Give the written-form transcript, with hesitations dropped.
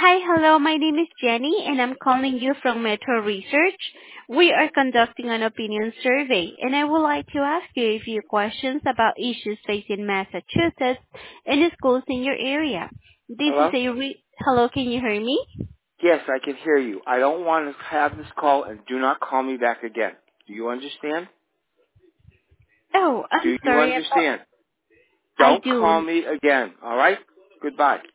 Hi, hello. My name is Jenny, and I'm calling you from Metro Research. We are conducting an opinion survey, and I would like to ask you a few questions about issues facing Massachusetts and the schools in your area. This is Hello? Hello, can you hear me? Yes, I can hear you. I don't want to have this call, and do not call me back again. Do you understand? Oh, I'm Do you sorry about... understand? I Don't call do. me again, all right? Goodbye.